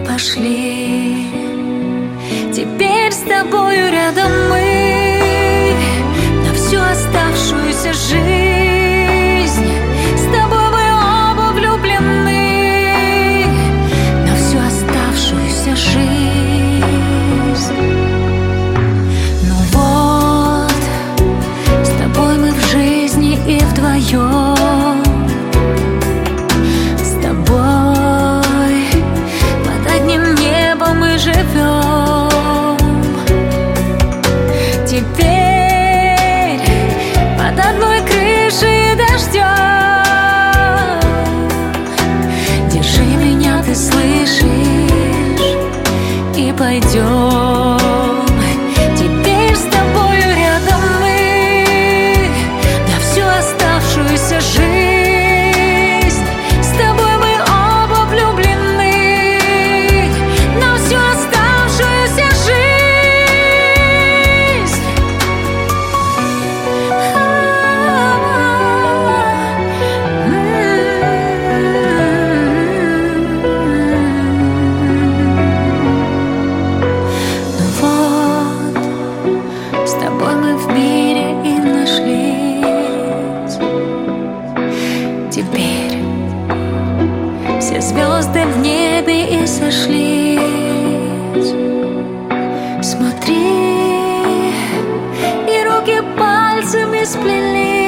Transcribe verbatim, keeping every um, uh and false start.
пошли. Теперь с тобою рядом мы на всю оставшуюся жизнь. С тобой мы оба влюблены на всю оставшуюся жизнь. Ну вот, с тобой мы в жизни и вдвоем. С тобой под одним небом мы живем. Теперь под одной крышей и дождем. Держи меня, ты слышишь, и пойдем. Теперь с тобою рядом мы на всю оставшуюся жизнь. С тобой мы оба влюблены на всю оставшуюся жизнь. Ну вот, с тобой мы в мире и нашлись. Теперь все звезды в небе и сошлись. Смотри, и руки пальцами сплелись.